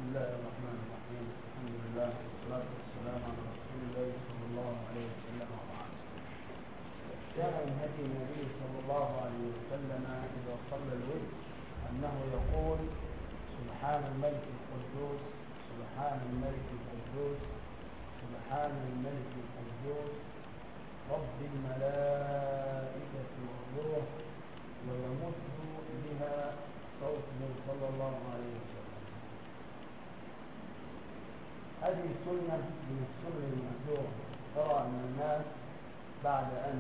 الله الرحمن الرحيم. الحمد لله والصلاة والسلام على رسول الله صلى الله عليه وسلم وبعد. كان من هدي النبي صلى الله عليه وسلم إذا صلى الوتر أنه يقول: سبحان الملك القدوس، سبحان الملك القدوس، سبحان الملك القدوس رب الملائكة والروح، ويمد بها صوته صلى الله عليه وسلم. هذه سنة من السنن المهجورة. ترى أن الناس بعد أن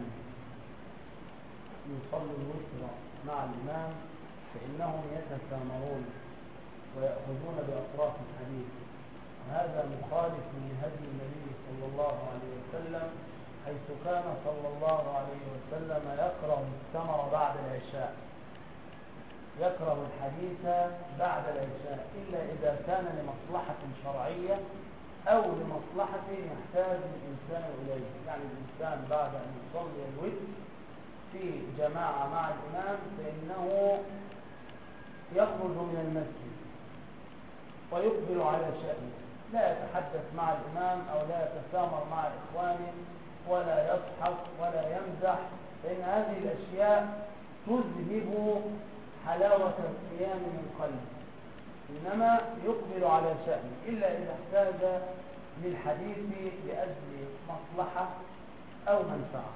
يصلوا الوتر مع الإمام فإنهم يتسامرون ويأخذون بأطراف الحديث، وهذا مخالف لهدي النبي صلى الله عليه وسلم، حيث كان صلى الله عليه وسلم يكره السمر بعد العشاء، يكره الحديث بعد العشاء إلا إذا كان لمصلحة شرعية أو لمصلحة يحتاج الإنسان إليه. يعني الإنسان بعد أن يصلي الوتر في جماعة مع الإمام فإنه يخرج من المسجد ويقبل على شأنه، لا يتحدث مع الإمام أو لا يتسامر مع إخوانه ولا يضحك ولا يمزح، فإن هذه الأشياء تذهب حلاوة القيام من قلبه، إنما يقبل على شأنه إلا إذا احتاج للحديث لأجل مصلحة أو منفعة،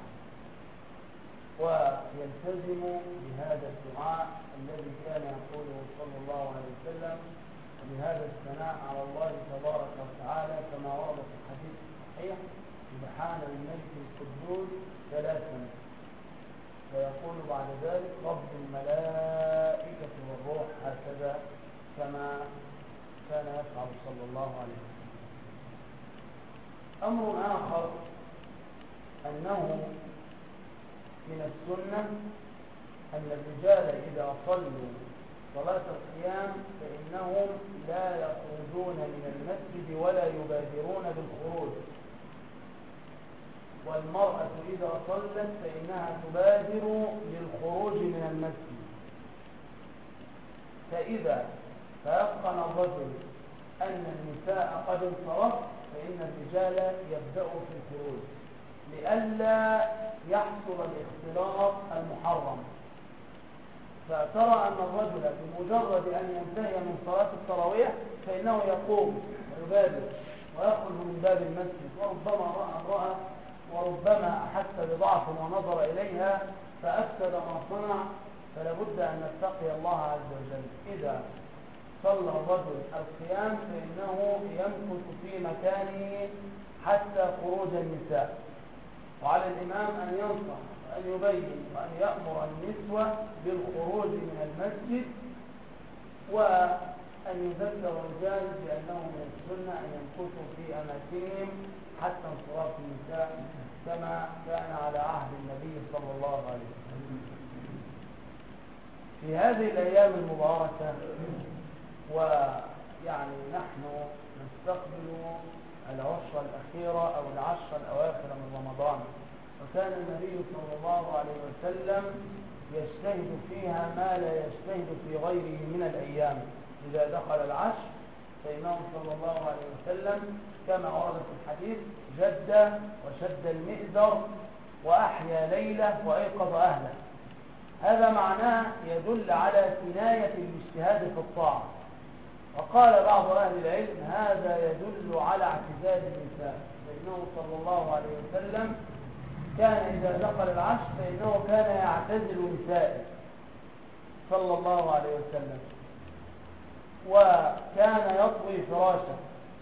ويلتزم بهذا الدعاء الذي كان يقوله صلى الله عليه وسلم، وبهذا الثناء على الله تبارك وتعالى كما ورد في الحديث الصحيح: سبحان الملك القدوس ثلاثا، ويقول بعد ذلك رب الملائكة والروح، هكذا كما كان يفعل صلى الله عليه وسلم. أمر آخر أنه من السنة أن الرجال إذا صلوا صلاة القيام فإنهم لا يخرجون من المسجد ولا يبادرون بالخروج، والمرأة إذا صلت فإنها تبادر للخروج من المسجد. فإذا تيقن الرجل أن النساء قد انصرف فإن الرجال يبدأوا في الخروج لئلا يحصل الاختلاط المحرم. فترى أن الرجل بمجرد أن ينتهي من صلاة التراويح فإنه يقوم ويبادر ويخرج من باب المسجد، وربما رأى امرأة وربما أحس بضعف ونظر إليها فأفسد ما صنع. فلا بد أن نتقي الله عز وجل. إذا صلى الرجل القيام فإنه يمكث في مكانه حتى خروج النساء، وعلى الإمام أن ينصح وأن يبين وأن يأمر النسوة بالخروج من المسجد، وأن يذكر الرجال بأنه من السنة أن يمكثوا في أماكنهم حتى انصراف النساء كما كان على عهد النبي صلى الله عليه وسلم. في هذه الأيام المباركة ويعني نحن نستقبل العشرة الأخيرة أو العشرة الأواخر من رمضان، وكان النبي صلى الله عليه وسلم يجتهد فيها ما لا يجتهد في غيره من الأيام. إذا دخل العشر فإنه صلى الله عليه وسلم كما ورد في الحديث جد وشد المئزر وأحيا ليلة وأيقظ أهله. هذا معناه يدل على ثناية الاجتهاد في الطاعة. وقال بعض أهل العلم هذا يدل على اعتزال النساء، فإنه صلى الله عليه وسلم كان إذا دخل العشر فإنه كان يعتزل نسائه صلى الله عليه وسلم، وكان يطوي فراشه،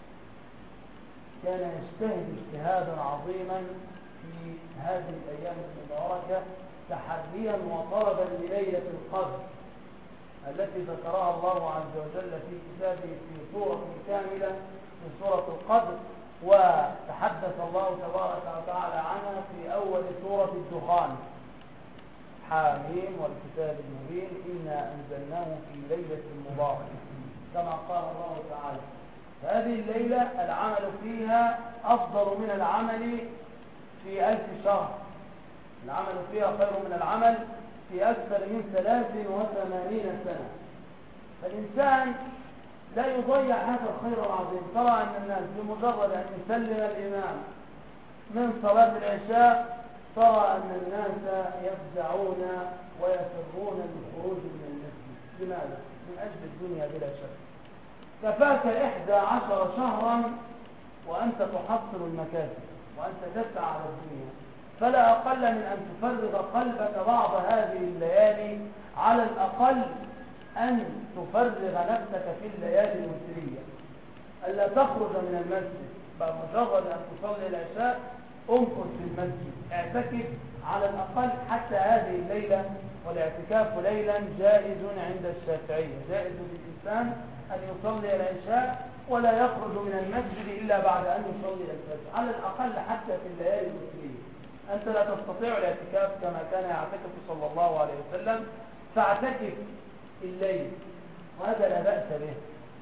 كان يجتهد اجتهادا عظيما في هذه الأيام المباركة تحريا وطلبا لليلة القدر التي ذكرها الله عز وجل في كتابه في سورة كاملة في سورة القدر، وتحدث الله تبارك وتعالى عنها في أول سورة الدخان: حاميم والكتاب المبين إنا أنزلناه في ليلة مباركة، كما قال الله تعالى. هذه الليلة العمل فيها أفضل من العمل في 1000 شهر، العمل فيها خير من العمل في أكثر من 83 سنة. فالإنسان لا يضيع هذا الخير العظيم. ترى أن الناس بمجرد أن يسلم الإمام من صلاة العشاء ترى أن الناس يفزعون ويفرون بالخروج من المسجد. لماذا؟ من أجل الدنيا بلا شك. كفاك 11 شهرا وأنت تحصل المكاسب وأنت تسعى على الدنيا، فلا أقل من أن تفرغ قلبك بعض هذه الليالي، على الأقل أن تفرغ نفسك في الليالي الوترية، ألا تخرج من المسجد بمجرد أن تصلي العشاء. امكث في المسجد، اعتكف على الأقل حتى هذه الليلة. والاعتكاف ليلا جائز عند الشافعية، جائز للإنسان أن يصلي العشاء ولا يخرج من المسجد إلا بعد أن يصلي الفجر، على الأقل حتى في الليالي الوترية. أنت لا تستطيع الاعتكاف كما كان يعتكف صلى الله عليه وسلم، فاعتكف الليل وهذا لا بأس به.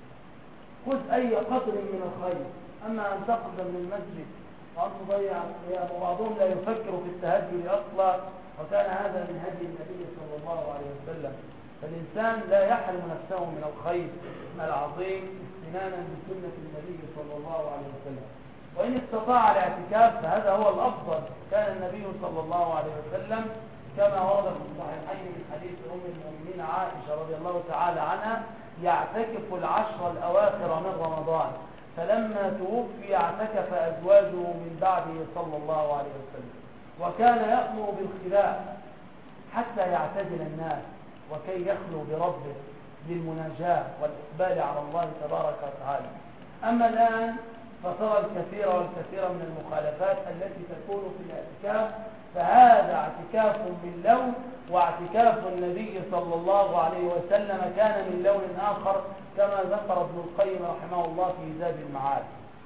خذ أي قدر من الخير. أما أن تخرج من المسجد وأن تضيع القيام، وبعضهم لا يفكر في التهجد أصلا، وكان هذا من هدي النبي صلى الله عليه وسلم. فالإنسان لا يحرم نفسه من الخير العظيم استنانا بسنة النبي صلى الله عليه وسلم. وإن استطاع الاعتكاف فهذا هو الأفضل. كان النبي صلى الله عليه وسلم كما ورد في الصحيحين من حديث أم المؤمنين عائشة رضي الله تعالى عنها يعتكف العشر الأواخر من رمضان، فلما توفي اعتكف أزواجه من بعده صلى الله عليه وسلم. وكان يأمر بالخلاء حتى يعتزل الناس وكي يخلو بربه للمناجاة والإقبال على الله تبارك وتعالى. أما الآن فترى الكثير والكثير من المخالفات التي تكون في الاعتكاف، فهذا اعتكاف من لون، واعتكاف النبي صلى الله عليه وسلم كان من لون آخر، كما ذكر ابن القيم رحمه الله في زاد المعاد.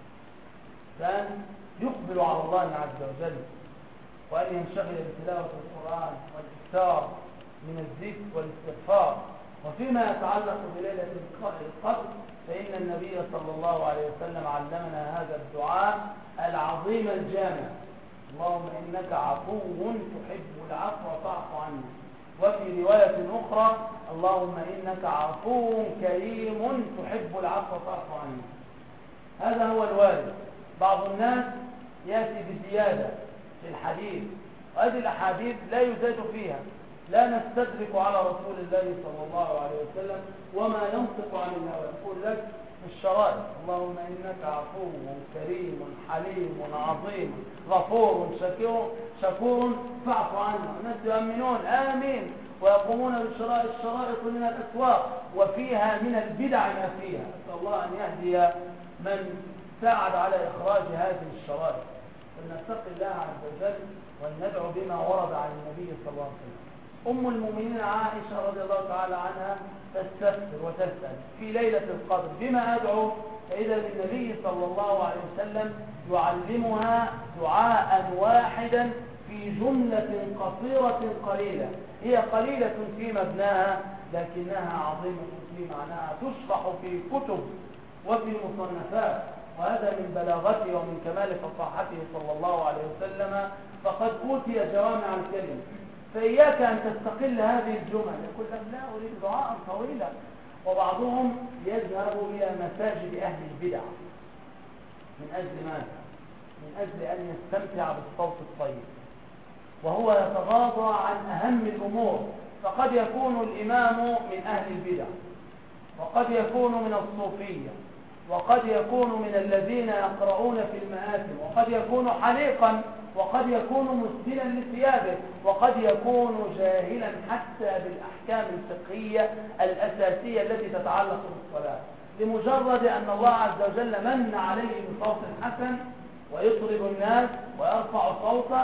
كان يقبل على الله عز وجل، وأن ينشغل بتلاوة القرآن والإكثار من الذكر والاستغفار. وفيما يتعلق بليلة القدر فإن النبي صلى الله عليه وسلم علمنا هذا الدعاء العظيم الجامع: اللهم إنك عفو تحب العفو فاعف عني. وفي رواية أخرى: اللهم إنك عفو كريم تحب العفو فاعف عني. هذا هو الوارد. بعض الناس يأتي بزيادة في الحديث، وهذه الأحاديث لا يزاد فيها، لا نستدرك على رسول الله صلى الله عليه وسلم وما ينطق عن الهوى. يقول لك في الشرائع: اللهم إنك عفو كريم حليم عظيم غفور شكور فاعف عنا. الناس يؤمنون آمين ويقومون الشرائط من الأسواق وفيها من البدع ما فيها. أسأل الله أن يهدي من ساعد على إخراج هذه الشرائط. فلنتقي الله عز وجل وندعو بما ورد عن النبي صلى الله عليه وسلم. أم المؤمنين عائشة رضي الله تعالى عنها تستفسر وتسأل في ليلة القدر بما أدعو، فإذا النبي صلى الله عليه وسلم يعلمها دعاء واحدا في جملة قصيرة قليلة، هي قليلة في مبناها لكنها عظيمة في معناها، تشرح في كتب وفي مصنفات، وهذا من بلاغته ومن كمال فصاحته صلى الله عليه وسلم. فقد أوتي جوامع الكلم، فإياك أن تستقل هذه الجمل. يقول لك لا أريد دعاء طويلا. وبعضهم يذهب إلى مساجد أهل البدع من أجل ماذا؟ من أجل أن يستمتع بالصوت الطيب، وهو يتغاضى عن أهم الأمور. فقد يكون الإمام من أهل البدع، وقد يكون من الصوفية، وقد يكون من الذين يقرؤون في المآتم، وقد يكون حليقا، وقد يكون مسدلا لثيابه، وقد يكون جاهلا حتى بالأحكام الفقهية الأساسية التي تتعلق بالصلاة، لمجرد أن الله عز وجل من عليه بصوت حسن ويطرب الناس ويرفع صوته،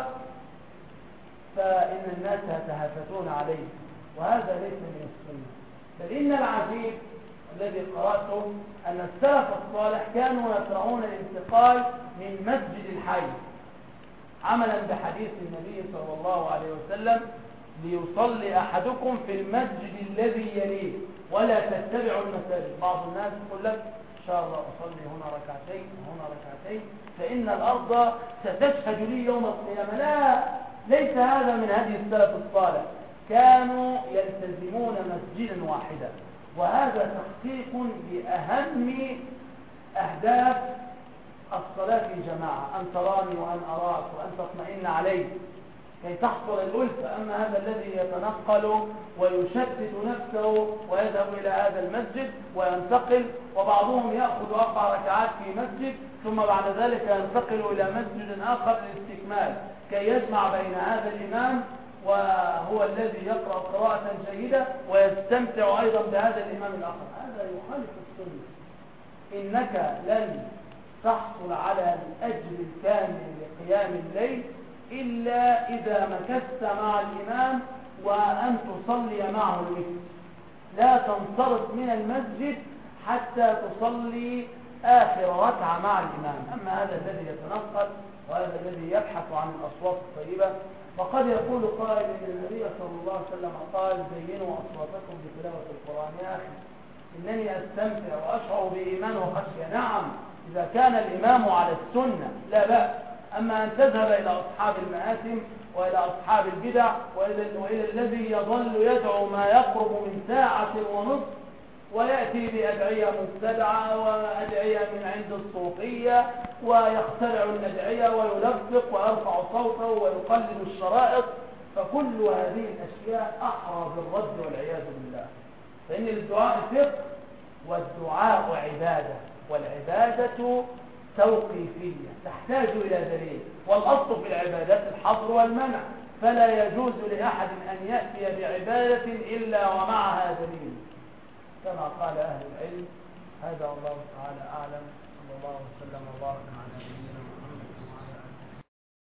فإن الناس يتهافتون عليه، وهذا ليس من السنة. بل إن العجيب الذي قرأته أن السلف الصالح كانوا يكرهون الانتقال من مسجد الحي، عملا بحديث النبي صلى الله عليه وسلم: ليصلي أحدكم في المسجد الذي يليه ولا تتبعوا المساجد. بعض الناس يقول لك إن شاء الله أصلي هنا ركعتين وهنا ركعتين فإن الأرض ستشهد لي يوم القيامة. لا، ليس هذا من هدي السلف الصالح. كانوا يلتزمون مسجدا واحدا، وهذا تحقيق لأهم أهداف الصلاة في جماعة، أن تراني وأن أراك وأن تطمئن علي كي تحصل الألفة. أما هذا الذي يتنقل ويشتت نفسه ويذهب إلى هذا المسجد وينتقل، وبعضهم يأخذ 4 ركعات في مسجد ثم بعد ذلك ينتقل إلى مسجد آخر للاستكمال كي يجمع بين هذا الإمام وهو الذي يقرأ قراءة جيدة ويستمتع أيضا بهذا الإمام الآخر. هذا يخالف السنة. إنك لن تحصل على الأجر الكامل لقيام الليل إلا إذا مكثت مع الإمام وأن تصلي معه الوتر. لا تنصرف من المسجد حتى تصلي آخر ركعة مع الإمام. أما هذا الذي يتنقل وهذا الذي يبحث عن الأصوات الطيبة، وقد يقول قائل إن النبي صلى الله عليه وسلم قال زينوا أصواتكم بتلاوة القرآن. يا أخي إنني أستمتع وأشعر بإيمان وخشية. نعم إذا كان الإمام على السنة لا بأس، أما أن تذهب إلى أصحاب المآثم وإلى أصحاب البدع وإلى الذي يظل يدعو ما يقرب من ساعة ونصف ويأتي بأدعية مبتدعة وأدعية من عند الصوفية ويخترع الأدعية ويلفق ويرفع صوته ويقلد الشرائط، فكل هذه الأشياء أحرى بالرد والعياذ بالله. فإن الدعاء فقه والدعاء عبادة، والعبادة توقيفية تحتاج إلى دليل، والأصل في العبادات الحظر والمنع، فلا يجوز لأحد أن يأتي بعبادة إلا ومعها دليل كما قال أهل العلم. هذا الله تعالى أعلم، صلى الله وسلم وبارك على نبينا محمد.